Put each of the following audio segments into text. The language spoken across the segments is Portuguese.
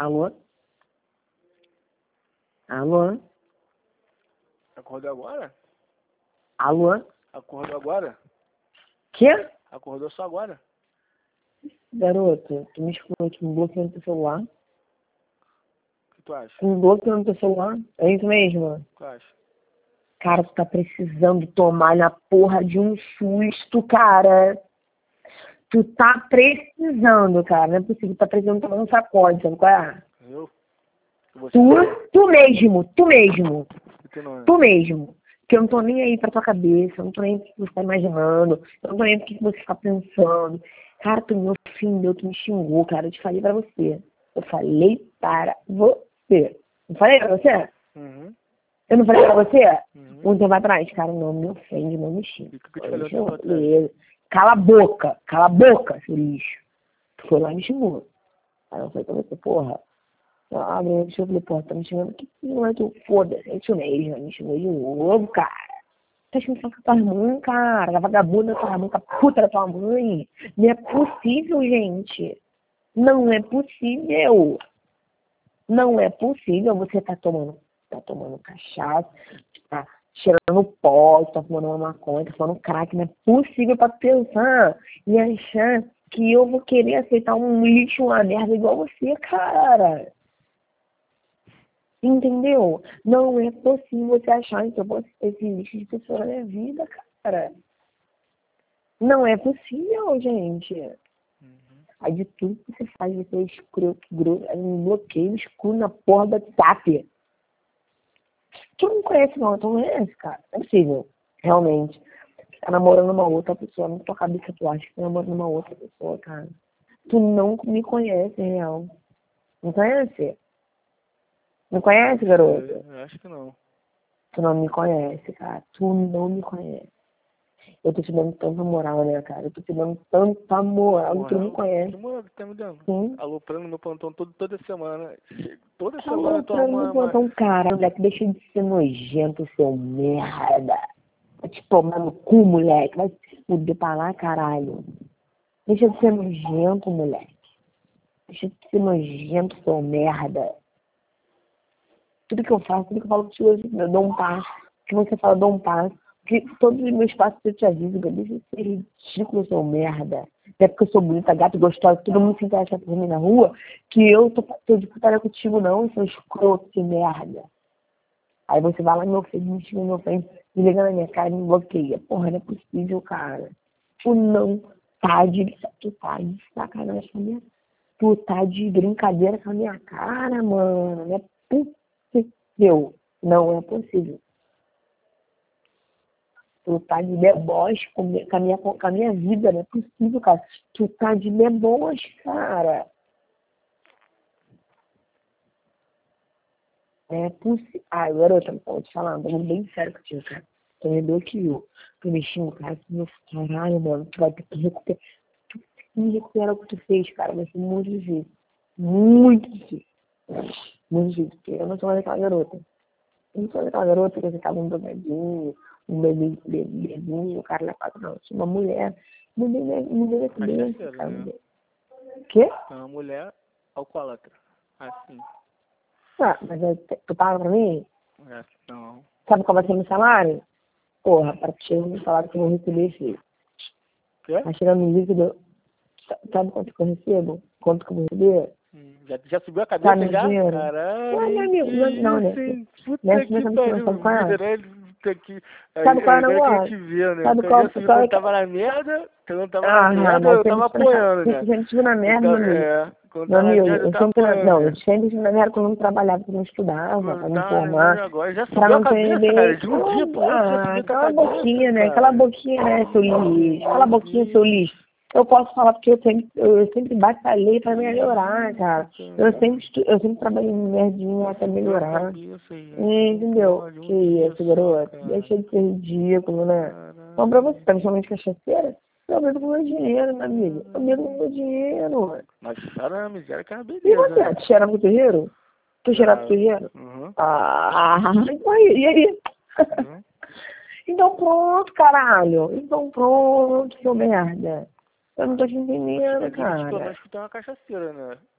Alô? Alô? Acordou agora? Alô? Acordou agora? Quê? Acordou só agora? Garota, tu me excluiu, tu me bloqueou no teu celular. O que tu acha? Tu me bloqueou no teu celular. É isso mesmo? O que tu acha? Cara, tu tá precisando tomar na porra de um susto, cara. Tu tá precisando, cara. Não é possível. Tu tá precisando tomar um sacode, sabe qual é? Eu? Tu mesmo. Não, Tu mesmo. Que eu não tô nem aí pra tua cabeça, eu não tô nem aí pro que você tá imaginando, eu não tô nem aí pro que você tá pensando. Cara, tu me ofendeu, tu me xingou, cara. Eu te falei pra você. Eu falei para você. Não falei pra você? Uhum. Eu não falei pra você? Uhum. Um tempo atrás, cara, não me ofende, não me xinga. E o que eu te falei um tempo atrás? Beleza. Cala a boca, seu lixo. Tu foi lá e me xingou. Aí eu falei pra você, porra. Ah, meu, deixa eu ver, porra, tá me xingando. Que não é tu? Foda-se, é isso mesmo, me xingou de novo, cara. Tá xingando com a tua irmã, cara. A vagabunda da tua irmã, a puta da tua mãe. Não é possível, gente. Não é possível. Não é possível. Você tá tomando cachaça, tá cheirando pó, tá fumando uma maconha, tá fumando crack. Não é possível pra pensar e achar que eu vou querer aceitar um lixo, uma merda igual você, cara. Entendeu? Não é possível você achar que eu posso ter esse lixo de pessoa na minha vida, cara. Não é possível, gente. Aí de tudo que você faz, você é escroto, grosso, aí me bloqueia, me exclui na porra do WhatsApp. Tu não conhece não, tu não conhece, cara. Não é possível, realmente. Tá namorando uma outra pessoa, na tua cabeça tu acha que tá namorando uma outra pessoa, cara. Tu não me conhece, real. Não conhece? Não conhece, garoto? Eu acho que não. Tu não me conhece, cara. Tu não me conhece. Eu tô te dando tanta moral, né, cara? Eu tô te dando tanta moral que tu não me conhece. Que moral que tá me dando? Sim. Aloprando meu plantão toda semana. Toda Tá semana eu tô louco, arrumando meu plantão, cara. Moleque, deixa de ser nojento, seu merda. Vai te tomar no cu, moleque. Vai se fuder pra lá, caralho. Deixa de ser nojento, moleque. Deixa de ser nojento, seu merda. Tudo que eu falo contigo, eu dou um passo. O que você fala, eu dou um passo. Que todos os meus passos eu te aviso, deixa de ser ridículo, seu merda. Não é porque eu sou bonita, gata, gostosa, todo mundo se interessa por mim na rua, que eu tô de putaria contigo, não, seu escroto, que merda. Aí você vai lá no meu Facebook, me xinga no meu Facebook, me liga na minha cara e me bloqueia. Porra, não é possível, cara. Tu não tá de... Tu tá de sacanagem com a minha... Tu tá de brincadeira com a minha cara, mano. Não é possível. Não é possível. Tu tá de deboche com a minha vida, não é possível, cara. Tu tá de deboche, cara. É possível. Ah, garota, vou te falar, tô bem sério contigo, cara. Tu me bloqueou. Tu me xinga, cara. Meu caralho, mano. Tu vai ter que recuperar. Tu tem que recuperar o que tu fez, cara. Vai ser muito difícil. Muito difícil. Muito difícil. Porque eu não sou mais aquela garota. Eu não sou aquela garota que você tava um drogadinho, um bebezinho, o cara lá quatro, não. Eu sou uma mulher. Mulher é criança, cara. né? Quê? É uma mulher alcoólatra. Assim. Ah, mas tu paga pra mim? Não. Sabe qual vai ser meu salário? Porra, pra te chegar no salário que eu vou receber, filho. Quê? Vai chegar no líquido. Sabe quanto que eu recebo? Quanto que eu vou receber? Já subiu a cabeça Sabe, já? dinheiro? Caralho, Não, meu amigo, não, né? puta Nessa que minha pariu, sabe qual é? vida, né? Puta que... Sabe qual é o Agora que a negócio? gente vê, né? Sabe Porque eu já qual, subi qual quando é que... tava na merda, quando tava na Ah, merda, mas eu tava apoiando, né? sempre estive na merda, meu amigo. Quando Meu tava na amigo, merda, eu eu tava sempre, apoiando, não, né? eu sempre estive na merda quando eu não trabalhava, quando eu não estudava, pra Quando me tava na merda formar, agora, já pra subiu a não ter cabeça, cara. bem... De um dia pro outro já subiu a Cala a cabeça, boquinha, né? cara. Cala a boquinha, né, seu lixo? Cala a boquinha, seu lixo. Eu posso falar porque eu sempre batalhei pra melhorar, cara. Eu sempre trabalhei em merdinha até melhorar. Entendeu? Que isso, garoto? Deixa de ser ridículo, né? Então, pra você, tá me chamando de cachaceira? Eu medo com meu dinheiro, meu amigo. Eu medo com meu dinheiro. Mas cheira a miséria que é uma E beleza, você? né? Tu cheira pro terreiro? Tu cheira pro terreiro? Uhum. Ah, e aí? Uhum. Então pronto, caralho. Então pronto, seu merda. Eu não tô te entendendo, cara. Acho que tu é uma cachaceira, né?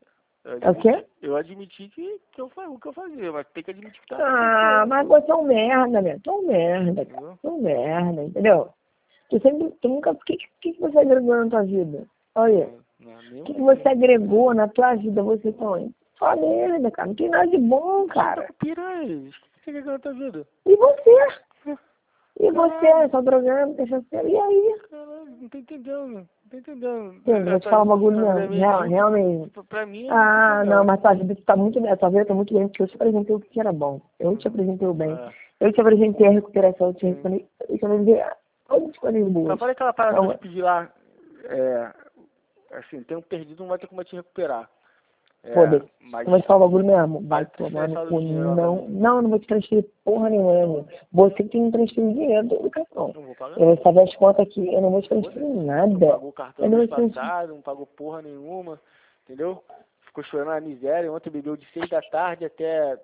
É o quê? Eu admiti que o que eu fazia, mas tem que admitir que tá. Ah, mas você é um merda, né? Tu é um merda, cara. Tu é um merda, entendeu? Tu nunca... O que você agregou na tua vida? Olha, o que você agregou na tua vida, você põe? Só merda, cara. Não tem nada de bom, cara. Tá com piranha. O que você agregou na tua vida? E você? E você? Só drogando, cachaceiro. E aí? Caralho, não tô entendendo. Não tô entendendo. Eu vou te falar um bagulho mesmo. Realmente. Pra mim Ah, não, mas tua vida tá muito bem. Tua vida tá muito bem, porque eu te apresentei o que era bom. Eu te apresentei o bem. Eu te apresentei a recuperação, eu te apresentei todas as coisas boas. Só falei aquela parada que eu te pedi lá. Assim, tempo perdido não vai ter como te recuperar. Foda-se. Mas Eu vou te falar um bagulho mesmo. Vai tomar no cu. Não vou te transferir porra nenhuma, irmão. Você que tem que transferir dinheiro da educação. Não vou pagar. Eu vou fazer as contas aqui, eu não vou te transferir nada. Não pagou o cartão no mês passado, não pagou porra nenhuma, entendeu? Ficou chorando a miséria. Ontem bebeu de 6 da tarde até